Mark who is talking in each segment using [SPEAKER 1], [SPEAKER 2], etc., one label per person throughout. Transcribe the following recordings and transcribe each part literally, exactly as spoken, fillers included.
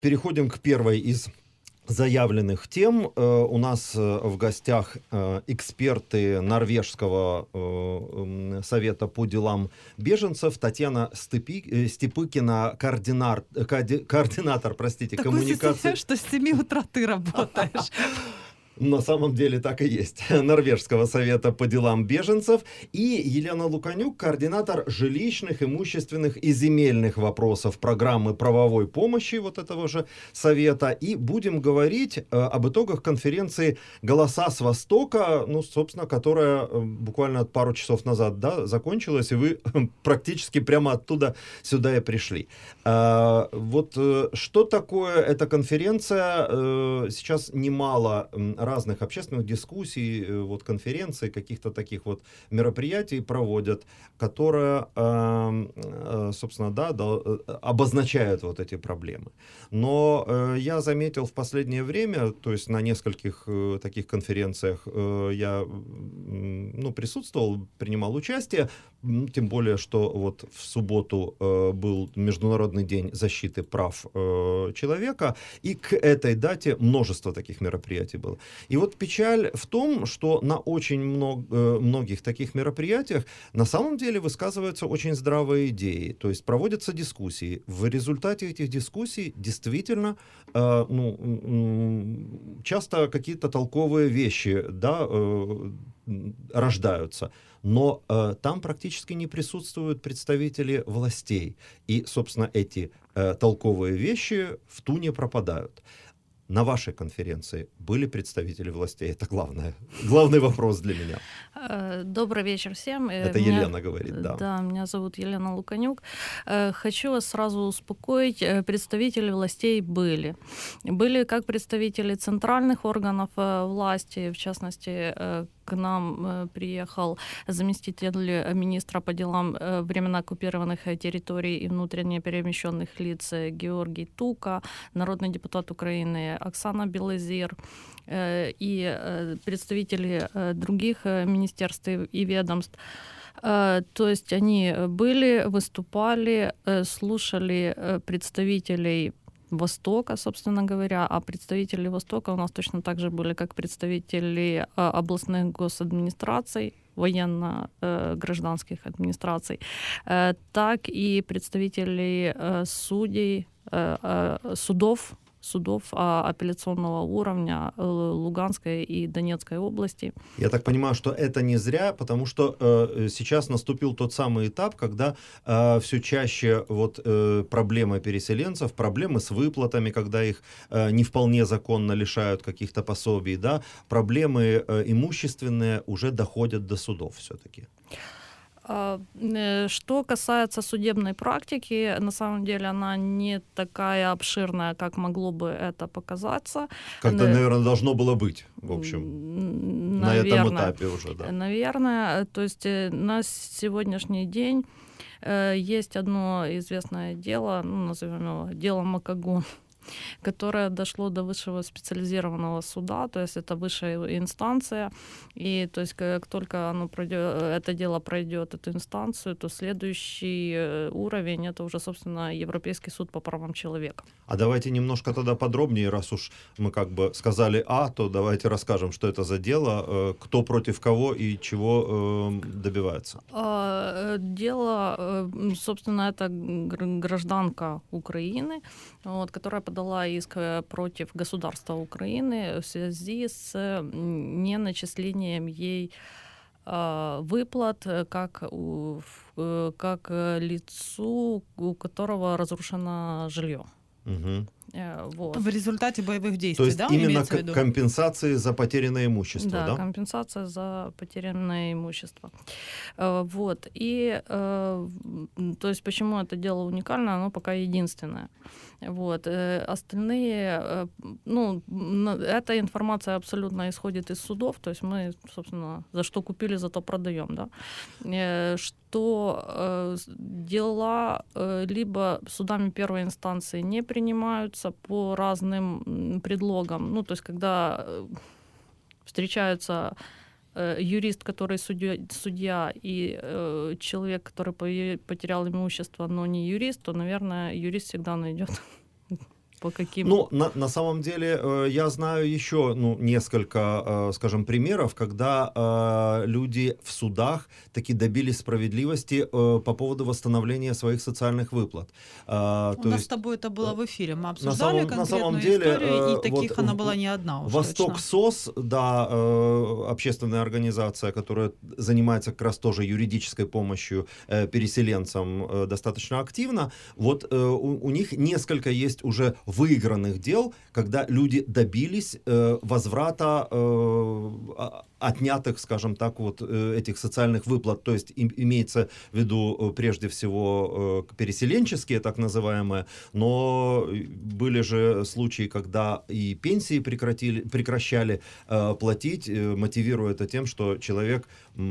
[SPEAKER 1] Переходим к первой из заявленных тем. Э, У нас э, в гостях э, эксперты Норвежского э, м, совета по делам беженцев Татьяна Степи- э, Степыкина, координар- э, коорди- координатор, простите,
[SPEAKER 2] Такое
[SPEAKER 1] коммуникации.
[SPEAKER 2] состояние, что с семи утра ты работаешь.
[SPEAKER 1] На самом деле так и есть. Норвежского совета по делам беженцев. И Елена Луканюк, координатор жилищных, имущественных и земельных вопросов программы правовой помощи вот этого же совета. И будем говорить э, об итогах конференции «Голоса с Востока», ну, собственно, которая э, буквально пару часов назад, да, закончилась, и вы практически прямо оттуда сюда и пришли. Э, вот э, что такое эта конференция? Э, сейчас немало м, разных общественных дискуссий, э, вот конференций, каких-то таких вот мероприятий проводят, которые, э, э, собственно, да, да, э, обозначают вот эти проблемы. Но э, я заметил в последнее время, то есть на нескольких э, таких конференциях э, я м, ну, присутствовал, принимал участие, м, тем более, что вот в субботу э, был Международный день защиты прав э, человека, и к этой дате множество таких мероприятий было. И вот печаль в том, что на очень много, э, многих таких мероприятиях на самом деле высказываются очень здравые идеи, то есть проводятся дискуссии. В результате этих дискуссий действительно э, ну, м, часто какие-то толковые вещи, да, э, рождаются. Но э, там практически не присутствуют представители властей. И, собственно, эти э, толковые вещи в туне пропадают. На вашей конференции были представители властей? Это главное, главный вопрос для меня.
[SPEAKER 2] Э, Добрый вечер всем. Э,
[SPEAKER 1] Это
[SPEAKER 2] меня-
[SPEAKER 1] Елена говорит, да.
[SPEAKER 2] Да, меня зовут Елена Луканюк. Э, Хочу вас сразу успокоить. Э, Представители властей были. Были как представители центральных органов э, власти, в частности, э, к нам э, приехал заместитель министра по делам э, временно оккупированных э, территорий и внутренне перемещенных лиц э, Георгий Тука, народный депутат Украины Оксана Белозер э, и э, представители э, других э, министерств и ведомств. Э, То есть они были, выступали, э, слушали э, представителей Востока, собственно говоря, а представители Востока у нас точно так же были, как представители э, областных госадминистраций, военно-гражданских администраций, э, так и представители э, судей, э, э, судов, судов а, апелляционного уровня э, Луганской и Донецкой области.
[SPEAKER 1] Я так понимаю, что это не зря, потому что э, сейчас наступил тот самый этап, когда э, все чаще вот э, проблемы переселенцев, проблемы с выплатами, когда их э, не вполне законно лишают каких-то пособий, да, проблемы э, имущественные уже доходят до судов все-таки.
[SPEAKER 2] А, э, Что касается судебной практики, на самом деле она не такая обширная, как могло бы это показаться.
[SPEAKER 1] Как-то,
[SPEAKER 2] Н-
[SPEAKER 1] наверное, должно было быть, в общем,
[SPEAKER 2] м,
[SPEAKER 1] на этом
[SPEAKER 2] Наверное.
[SPEAKER 1] этапе уже, да.
[SPEAKER 2] Наверное, то есть э, на сегодняшний день э, есть одно известное дело, ну, назовем его дело Макагон, которое дошло до высшего специализированного суда, то есть это высшая инстанция, и то есть как только оно пройдет, это дело пройдет эту инстанцию, то следующий э, уровень это уже, собственно, Европейский суд по правам человека.
[SPEAKER 1] А давайте немножко тогда подробнее, раз уж мы как бы сказали А, то давайте расскажем, что это за дело, э, кто против кого и чего э, добивается.
[SPEAKER 2] А, э, Дело, э, собственно, это гр- гражданка Украины, вот, которая подала иск э, против государства Украины в связи с м, неначислением ей а, выплат э, как, у- в- э, как э, лицу, у которого разрушено жилье.
[SPEAKER 1] Мгм.
[SPEAKER 2] Э, Вот.
[SPEAKER 3] В результате боевых
[SPEAKER 1] То
[SPEAKER 3] действий,
[SPEAKER 1] есть
[SPEAKER 3] да,
[SPEAKER 1] именно
[SPEAKER 3] имеется в
[SPEAKER 1] к-
[SPEAKER 3] виду?
[SPEAKER 1] компенсации за потерянное имущество,
[SPEAKER 2] Да,
[SPEAKER 1] да?
[SPEAKER 2] компенсация за потерянное имущество. Э, Вот. И, э, м, то есть, почему это дело уникальное, оно пока единственное. Вот. Э, Остальные, э, ну, м, эта информация абсолютно исходит из судов, то есть мы, собственно, за что купили, за то продаем, да. Э, Что э, с- дела э, либо судами первой инстанции не принимаются по разным м, предлогам, ну, то есть, когда э, встречаются э, юрист, который судья, судья и э, человек, который по- потерял имущество, но не юрист, то, наверное, юрист всегда найдет по каким...
[SPEAKER 1] Ну, на, на самом деле, э, я знаю еще, ну, несколько, э, скажем, примеров, когда э, люди в судах таки добились справедливости э, по поводу восстановления своих социальных выплат. Э,
[SPEAKER 3] У
[SPEAKER 1] то
[SPEAKER 3] нас
[SPEAKER 1] есть,
[SPEAKER 3] с тобой это было в эфире, мы
[SPEAKER 1] на
[SPEAKER 3] обсуждали
[SPEAKER 1] самом, на
[SPEAKER 3] конкретную
[SPEAKER 1] самом деле,
[SPEAKER 3] историю,
[SPEAKER 1] э,
[SPEAKER 3] и таких
[SPEAKER 1] вот
[SPEAKER 3] она
[SPEAKER 1] в-
[SPEAKER 3] была не одна уж
[SPEAKER 1] Восток
[SPEAKER 3] точно.
[SPEAKER 1] СОС, да, э, общественная организация, которая занимается как раз тоже юридической помощью э, переселенцам э, достаточно активно. Вот э, у, у них несколько есть уже выигранных дел, когда люди добились э, возврата э, а- отнятых, скажем так, вот э, этих социальных выплат. То есть им, имеется в виду э, прежде всего э, переселенческие, так называемые, но были же случаи, когда и пенсии прекратили, прекращали э, платить, э, мотивируя это тем, что человек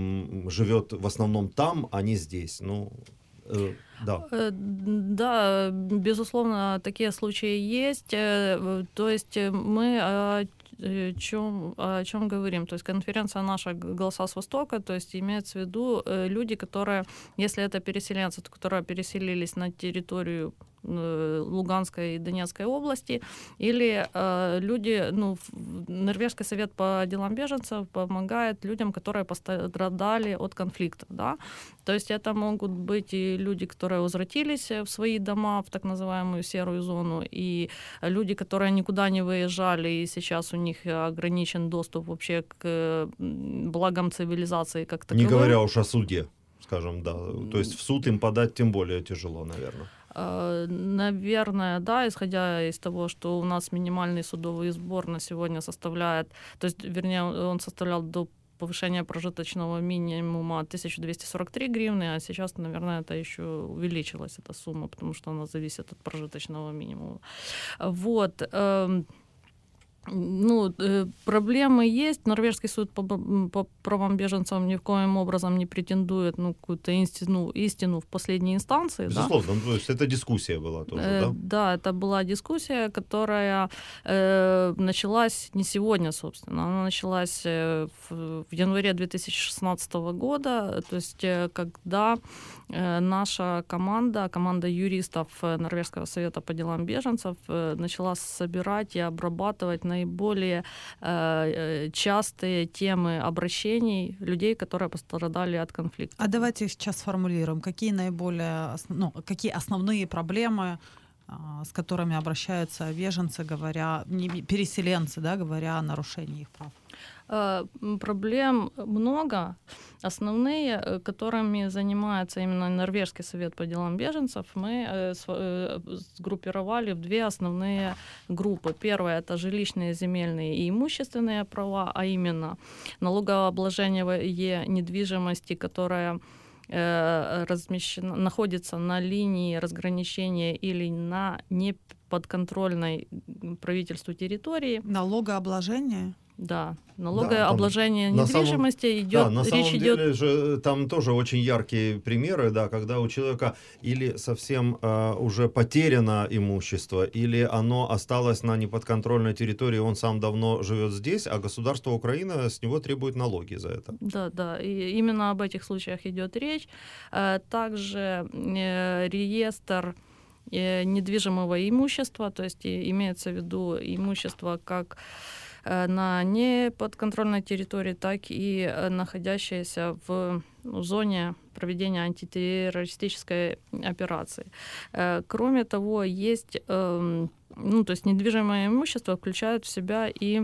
[SPEAKER 1] м, живет в основном там, а не здесь. Ну, э, да.
[SPEAKER 2] Э, Да, безусловно, такие случаи есть. Э, То есть э, мы о чем, о чем говорим? То есть конференция наша «Голоса с Востока», то есть имеется в виду э, люди, которые, если это переселенцы, то которые переселились на территорию э, Луганской и Донецкой области, или э, люди, ну, в- Норвежский совет по делам беженцев помогает людям, которые пострадали от конфликта, да. То есть это могут быть и люди, которые возвратились в свои дома, в так называемую серую зону, и люди, которые никуда не выезжали, и сейчас у них ограничен доступ вообще к м, благам цивилизации как
[SPEAKER 1] Не
[SPEAKER 2] таковым.
[SPEAKER 1] говоря уж о суде, скажем, да. То есть в суд им подать тем более тяжело, наверное.
[SPEAKER 2] Э, Наверное, да, исходя из того, что у нас минимальный судовый сбор на сегодня составляет, то есть, вернее, он составлял до повышения прожиточного минимума тысяча двести сорок три гривны, а сейчас, наверное, это еще увеличилась эта сумма, потому что она зависит от прожиточного минимума. Вот. эм, Ну, э, проблемы есть. Норвежский суд по, б- по правам беженцев ни в коем образом не претендует на какую-то истину, истину в последней инстанции. Да?
[SPEAKER 1] Безусловно, ну, то есть это дискуссия была тоже,
[SPEAKER 2] Э,
[SPEAKER 1] да?
[SPEAKER 2] Да, это была дискуссия, которая э, началась не сегодня, собственно, она началась э, в, в январе две тысячи шестнадцатого года, то есть э, когда э, наша команда, команда юристов э, Норвежского совета по делам беженцев э, начала собирать и обрабатывать наиболее э, э, частые темы обращений людей, которые пострадали от конфликта.
[SPEAKER 3] А давайте сейчас сформулируем, какие наиболее, ос- ну, какие основные проблемы, а, с которыми обращаются беженцы, говоря, не бе- переселенцы, да, говоря о нарушении их прав.
[SPEAKER 2] Э, м, Проблем много. Основные, э, которыми занимается именно Норвежский совет по делам беженцев, мы э, сф- э, сгруппировали в две основные группы. Первая — это жилищные, земельные и имущественные права, а именно налогообложение недвижимости, которая э, размещена, находится на линии разграничения или на неподконтрольной правительству территории.
[SPEAKER 3] Налогообложение?
[SPEAKER 2] Да,
[SPEAKER 1] там
[SPEAKER 2] налогообложение
[SPEAKER 1] на самом-
[SPEAKER 2] недвижимости идет,
[SPEAKER 1] Да, на самом
[SPEAKER 2] речь идет.
[SPEAKER 1] деле же там тоже очень яркие примеры, да, когда у человека или совсем э, уже потеряно имущество, или оно осталось на неподконтрольной территории, он сам давно живет здесь, а государство Украины с него требует налоги за это.
[SPEAKER 2] Да, да, и именно об этих случаях идет речь. Э, Также э, реестр э, недвижимого имущества, то есть и имеется в виду имущество как э, на неподконтрольной территории, так и э, находящееся в ну, зоне проведения антитеррористической операции. Э, Кроме того, есть, эм, ну, то есть недвижимое имущество включает в себя и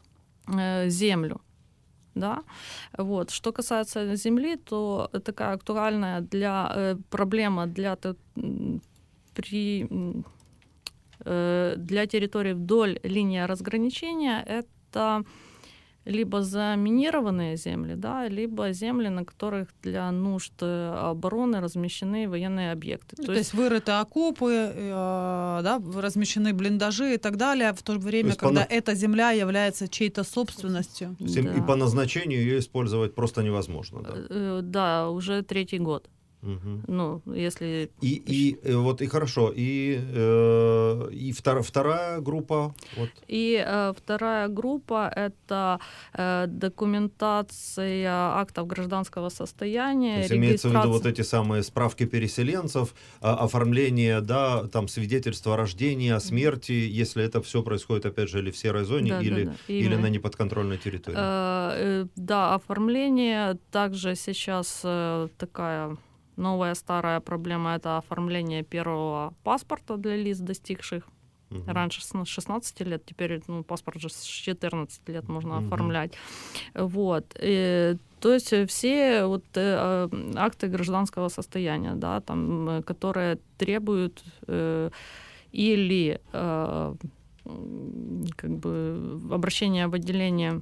[SPEAKER 2] э, землю. Да? Вот. Что касается земли, то такая актуальная для, э, проблема для, т- м, при, м, э, для территорий вдоль линии разграничения — это либо заминированные земли, да, либо земли, на которых для нужд э, обороны размещены военные объекты.
[SPEAKER 3] Ну, то, есть вырыты окопы, э, да, размещены блиндажи и так далее, в то время,
[SPEAKER 1] есть
[SPEAKER 3] когда
[SPEAKER 1] по на-
[SPEAKER 3] эта земля является чьей-то собственностью.
[SPEAKER 1] То есть им- И
[SPEAKER 2] Да.
[SPEAKER 1] по назначению ее использовать просто невозможно, да.
[SPEAKER 2] Э, Да, уже третий год.
[SPEAKER 1] Угу.
[SPEAKER 2] Ну, если...
[SPEAKER 1] И, и, и вот и хорошо, и, э, и втор, вторая группа? Вот.
[SPEAKER 2] И э, вторая группа — это э, документация актов гражданского состояния,
[SPEAKER 1] То есть
[SPEAKER 2] регистрация...
[SPEAKER 1] имеется в виду вот эти самые справки переселенцев, а, оформление, да, там свидетельство о рождении, о смерти, если это все происходит, опять же, или в серой зоне,
[SPEAKER 2] Да,
[SPEAKER 1] или,
[SPEAKER 2] да, да,
[SPEAKER 1] или на неподконтрольной территории.
[SPEAKER 2] Э, э, да, оформление. Также сейчас э, такая новая старая проблема — это оформление первого паспорта для лиц, достигших.
[SPEAKER 1] Угу.
[SPEAKER 2] Раньше с шестнадцати лет, теперь ну, паспорт же с четырнадцати лет можно
[SPEAKER 1] Угу.
[SPEAKER 2] оформлять. Вот. И, то есть все вот, э, акты гражданского состояния, да, там, которые требуют э, или э, как бы обращения в отделение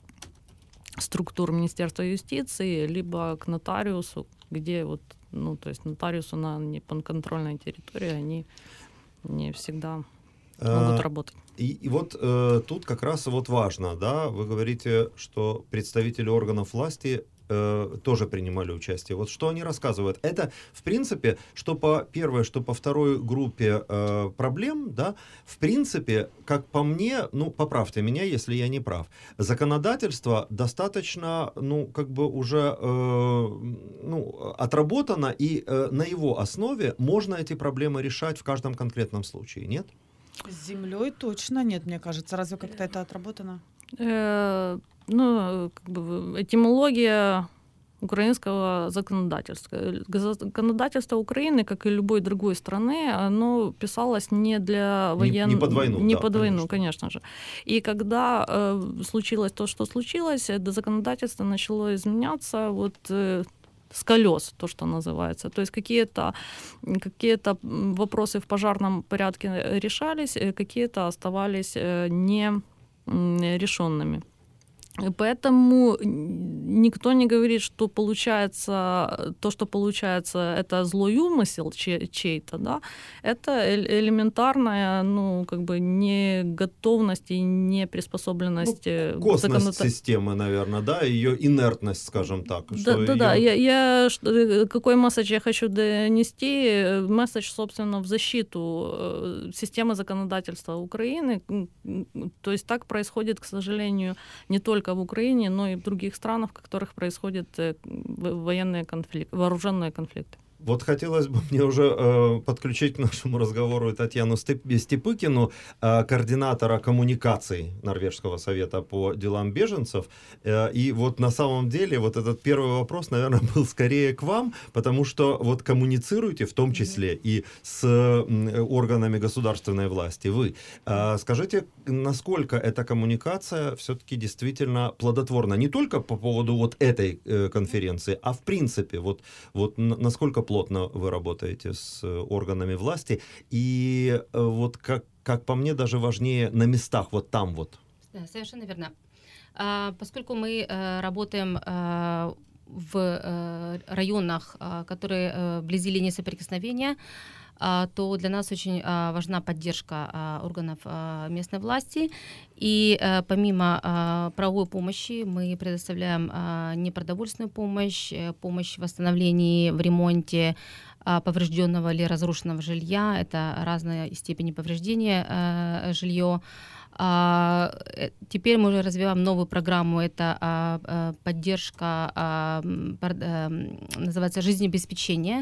[SPEAKER 2] структур Министерства юстиции, либо к нотариусу, где вот, ну, то есть нотариусу на неподконтрольной территории они не всегда могут работать.
[SPEAKER 1] И, и вот э, тут как раз вот важно, да, вы говорите, что представители органов власти э, тоже принимали участие. Вот что они рассказывают? Это, в принципе, что по первой, что по второй группе э, проблем, да, в принципе, как по мне, ну, поправьте меня, если я не прав, законодательство достаточно, ну, как бы уже, э, ну, отработано, и э, на его основе можно эти проблемы решать в каждом конкретном случае, нет?
[SPEAKER 3] С землей точно нет, мне кажется. Разве как-то это отработано?
[SPEAKER 2] Э, ну, как бы этимология украинского законодательства. Законодательство Украины, как и любой другой страны, оно писалось не для военных...
[SPEAKER 1] Не, не под войну,
[SPEAKER 2] Не
[SPEAKER 1] да,
[SPEAKER 2] под войну,
[SPEAKER 1] конечно.
[SPEAKER 2] конечно же. И когда э, случилось то, что случилось, это законодательство начало изменяться вот... Э, с колес, то, что называется. То есть какие-то, какие-то вопросы в пожарном порядке решались, какие-то оставались не решенными. Поэтому никто не говорит, что получается, то, что получается, это злой умысел чей-то, да, это элементарная, ну, как бы неготовность и неприспособленность.
[SPEAKER 1] Ну, косность законод... системы, наверное, да, ее инертность, скажем так.
[SPEAKER 2] Да, да, ее... да. Я, я, какой месседж я хочу донести? Месседж, собственно, в защиту системы законодательства Украины. То есть так происходит, к сожалению, не только в Украине, но и в других странах, в которых происходят военные конфликты, вооруженные конфликты.
[SPEAKER 1] Вот хотелось бы мне уже э, подключить к нашему разговору Татьяну Степыкину, э, координатора коммуникаций Норвежского совета по делам беженцев. Э, и вот на самом деле вот этот первый вопрос, наверное, был скорее к вам, потому что вот коммуницируете в том числе и с э, органами государственной власти вы. Э, скажите, насколько эта коммуникация все-таки действительно плодотворна? Не только по поводу вот этой э, конференции, а в принципе, вот, вот насколько плотно вы работаете с органами власти, и вот как, как по мне, даже важнее на местах, вот там вот.
[SPEAKER 4] Да, совершенно верно. А, поскольку мы а, работаем а, в а, районах, а, которые а, вблизи линии соприкосновения, а, то для нас очень а, важна поддержка а, органов а, местной власти. И а, помимо а, правовой помощи мы предоставляем а, непродовольственную помощь, помощь в восстановлении, в ремонте а, поврежденного или разрушенного жилья. Это разная степень повреждения а, жилья. А, теперь мы уже развиваем новую программу, это а, а, поддержка, а, а, называется жизнеобеспечение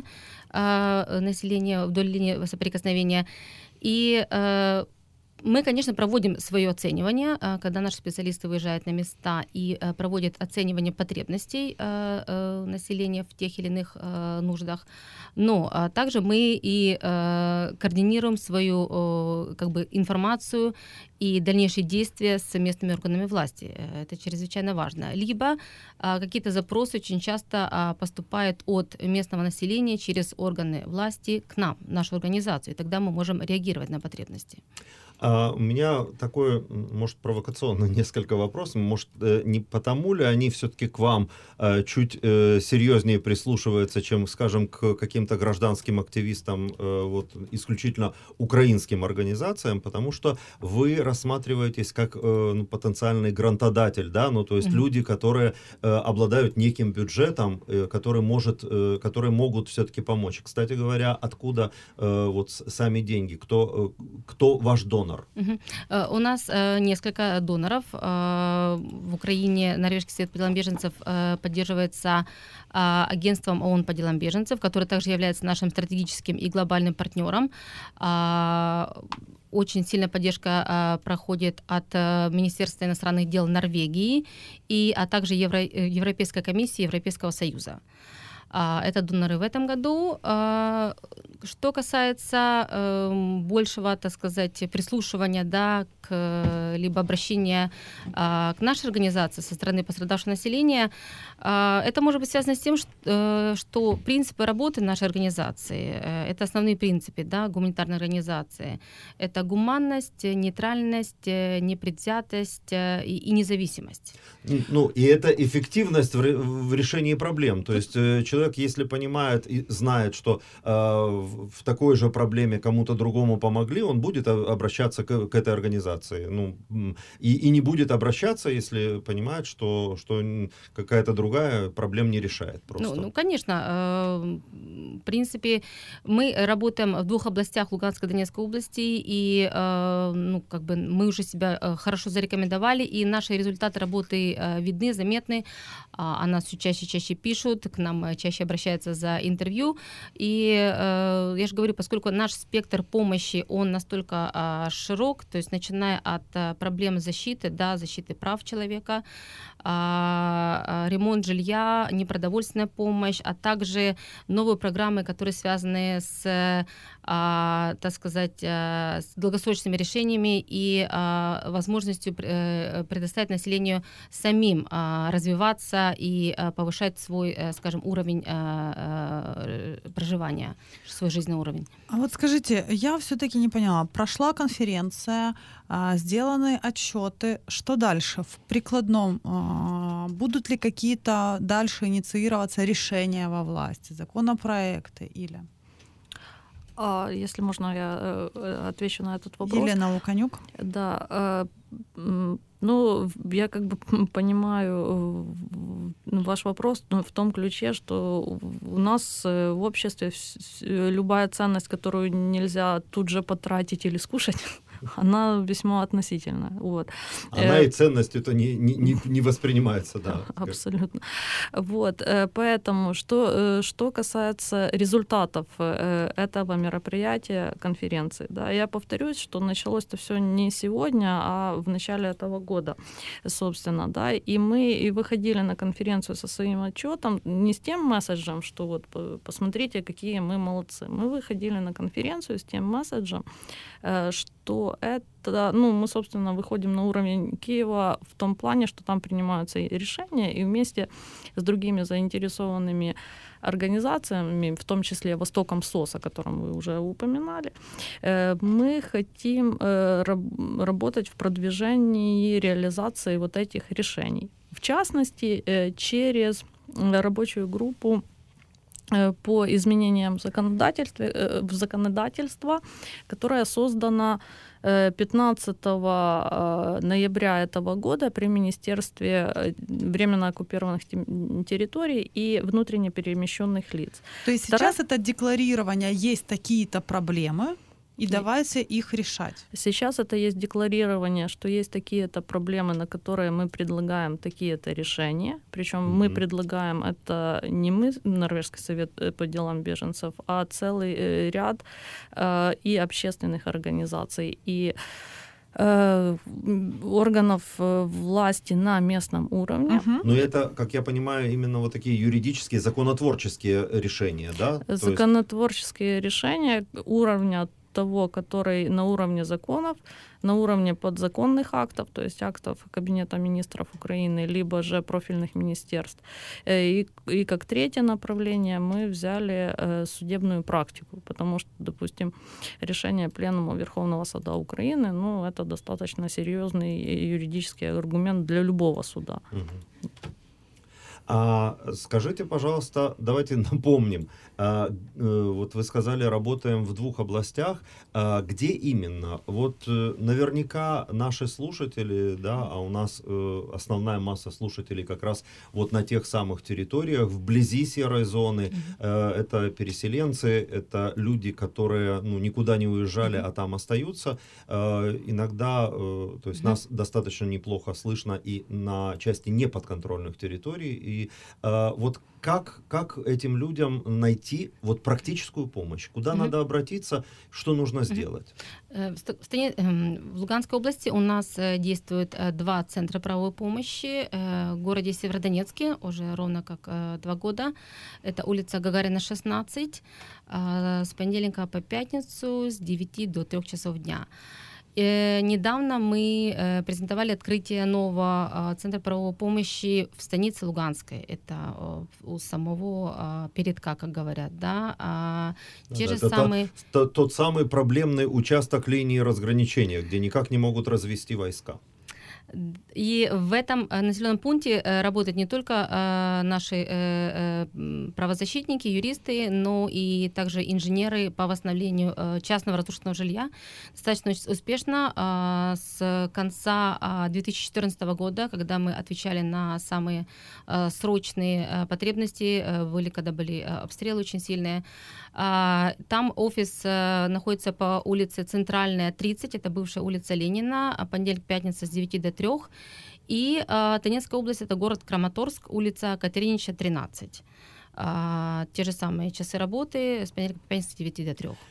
[SPEAKER 4] а, населения вдоль линии соприкосновения. И а, мы, конечно, проводим свое оценивание, когда наши специалисты выезжают на места и проводят оценивание потребностей населения в тех или иных нуждах. Но также мы и координируем свою как бы, информацию и дальнейшие действия с местными органами власти. Это чрезвычайно важно. Либо какие-то запросы очень часто поступают от местного населения через органы власти к нам, в нашу организацию. И тогда мы можем реагировать на потребности.
[SPEAKER 1] А у меня такой, может, провокационный несколько вопросов. Может, не потому ли они все-таки к вам чуть серьезнее прислушиваются, чем, скажем, к каким-то гражданским активистам, вот, исключительно украинским организациям, потому что вы рассматриваетесь как ну, потенциальный грантодатель, да, ну, то есть mm-hmm. люди, которые обладают неким бюджетом, который может, которые могут все-таки помочь. Кстати говоря, откуда вот сами деньги? Кто, кто ваш донор?
[SPEAKER 4] Uh-huh. Uh, у нас uh, несколько доноров. Uh, в Украине Норвежский совет по делам беженцев uh, поддерживается uh, агентством ООН по делам беженцев, которое также является нашим стратегическим и глобальным партнером. Uh, очень сильная поддержка uh, проходит от uh, Министерства иностранных дел Норвегии, и, а также Евро- Европейской комиссии Европейского Союза. Это доноры в этом году. Что касается большего, так сказать, прислушивания, да, к, либо обращения к нашей организации со стороны пострадавшего населения, это может быть связано с тем, что, что принципы работы нашей организации, это основные принципы, да, гуманитарной организации, это гуманность, нейтральность, непредвзятость и, и независимость.
[SPEAKER 1] Ну, и это эффективность в, в решении проблем. То есть человек, если понимает и знает, что э, в такой же проблеме кому-то другому помогли, он будет обращаться к, к этой организации. Ну, и, и не будет обращаться, если понимает, что, что какая-то другая проблем не решает. Просто.
[SPEAKER 4] Ну, ну, конечно. Э, в принципе, мы работаем в двух областях Луганской и Донецкой области, и э, ну, как бы мы уже себя хорошо зарекомендовали, и наши результаты работы э, видны, заметны. О нас все чаще и чаще пишут, к нам чаще обращаются за интервью. И э, я же говорю, поскольку наш спектр помощи, он настолько э, широк, то есть начиная от э, проблем защиты, да, защиты прав человека, э, ремонт жилья, непродовольственная помощь, а также новые программы, которые связаны с, э, так сказать, э, с долгосрочными решениями и э, возможностью э, предоставить населению самим э, развиваться и э, повышать свой, э, скажем, уровень э, э, проживания, свой жизненный уровень.
[SPEAKER 3] А вот скажите, я все-таки не поняла. Прошла конференция, э, сделаны отчеты. Что дальше? В прикладном э, будут ли какие-то дальше инициироваться решения во власти, законопроекты или...
[SPEAKER 2] А, если можно, я э, отвечу на этот вопрос.
[SPEAKER 3] Елена Луканюк.
[SPEAKER 2] Да. Э, ну, я как бы понимаю ваш вопрос в том ключе, что у нас в обществе любая ценность, которую нельзя тут же потратить или скушать, она весьма относительна. Вот.
[SPEAKER 1] Она и ценностью это не, не, не воспринимается, да.
[SPEAKER 2] Абсолютно. Вот. Поэтому, что, что касается результатов этого мероприятия, конференции, да, я повторюсь, что началось-то все не сегодня, а в начале этого года, собственно, да, и мы и выходили на конференцию со своим отчетом не с тем месседжем, что вот посмотрите, какие мы молодцы. Мы выходили на конференцию с тем месседжем, что это, ну, мы, собственно, выходим на уровень Киева в том плане, что там принимаются решения, и вместе с другими заинтересованными организациями, в том числе Востоком СОС, о котором вы уже упоминали, мы хотим работать в продвижении и реализации вот этих решений. В частности, через рабочую группу по изменениям законодательства, в законодательство, которое создано пятнадцатого ноября этого года при Министерстве временно оккупированных территорий и внутренне перемещенных лиц.
[SPEAKER 3] То есть Вторая... сейчас это декларирование, есть такие-то проблемы, и давайте их решать.
[SPEAKER 2] Сейчас это есть декларирование, что есть такие-то проблемы, на которые мы предлагаем такие-то решения. Причем mm-hmm. мы предлагаем это не мы, Норвежский совет по делам беженцев, а целый ряд э, и общественных организаций, и э, органов власти на местном уровне.
[SPEAKER 1] Uh-huh. Но это, как я понимаю, именно вот такие юридические, законотворческие решения, да?
[SPEAKER 2] Законотворческие есть... решения уровня того, который на уровне законов, на уровне подзаконных актов, то есть актов Кабинета министров Украины, либо же профильных министерств. И, и как третье направление мы взяли судебную практику, потому что, допустим, решение Пленума Верховного Суда Украины, ну, это достаточно серьезный юридический аргумент для любого суда.
[SPEAKER 1] Угу. А скажите, пожалуйста, давайте напомним, а, вот вы сказали, работаем в двух областях, а где именно? Вот наверняка наши слушатели, да, а у нас основная масса слушателей как раз вот на тех самых территориях, вблизи серой зоны, mm-hmm. это переселенцы, это люди, которые, ну, никуда не уезжали, mm-hmm. а там остаются. Иногда, то есть mm-hmm. нас достаточно неплохо слышно и на части неподконтрольных территорий. И э, вот как, как этим людям найти вот практическую помощь? Куда mm-hmm. надо обратиться? Что нужно mm-hmm. сделать?
[SPEAKER 4] В, стране, в Луганской области у нас действует два центра правовой помощи. В городе Северодонецке уже ровно как два года. Это улица Гагарина, шестнадцать, с понедельника по пятницу с девяти до трёх часов дня. И недавно мы э, презентовали открытие нового э, центра правовой помощи в станице Луганской. Это э, у самого э, передка, как говорят, да. А,
[SPEAKER 1] да,
[SPEAKER 4] те
[SPEAKER 1] да,
[SPEAKER 4] же
[SPEAKER 1] это
[SPEAKER 4] самые...
[SPEAKER 1] та, тот самый проблемный участок линии разграничения, где никак не могут развести войска.
[SPEAKER 4] И в этом населенном пункте работают не только наши правозащитники, юристы, но и также инженеры по восстановлению частного разрушенного жилья. Достаточно успешно с конца две тысячи четырнадцатого года, когда мы отвечали на самые срочные потребности, были, когда были обстрелы очень сильные. Там офис находится по улице Центральная, тридцать, это бывшая улица Ленина, понедельник, пятница с девяти до трех. И э, Донецкая область — это город Краматорск, улица Катеринича, тринадцать. Э, те же самые часы работы с понедельника по пятницу с девяти до трех.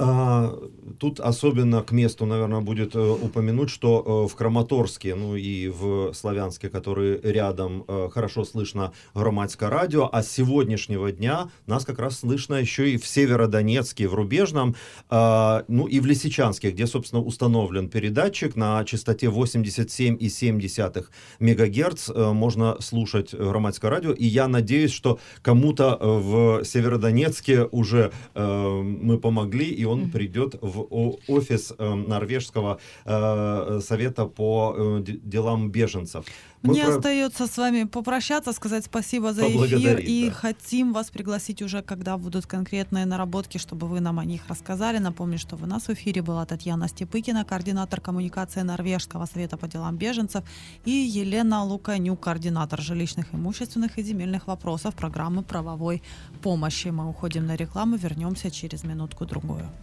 [SPEAKER 1] Тут особенно к месту, наверное, будет упомянуть, что в Краматорске, ну и в Славянске, который рядом, хорошо слышно громадское радио, а с сегодняшнего дня нас как раз слышно еще и в Северодонецке, в Рубежном, ну и в Лисичанске, где, собственно, установлен передатчик на частоте восемьдесят семь и семь десятых мегагерц. Можно слушать громадское радио, и я надеюсь, что кому-то в Северодонецке уже мы помогли, и он mm-hmm. придет в офис э, Норвежского э, совета по э, делам беженцев.
[SPEAKER 3] Мы Мне про... остается с вами попрощаться, сказать спасибо за эфир, и да. хотим вас пригласить уже, когда будут конкретные наработки, чтобы вы нам о них рассказали. Напомню, что у нас в эфире была Татьяна Степыкина, координатор коммуникации Норвежского совета по делам беженцев, и Елена Луканюк, координатор жилищных, имущественных и земельных вопросов программы правовой помощи. Мы уходим на рекламу, вернемся через минутку-другую.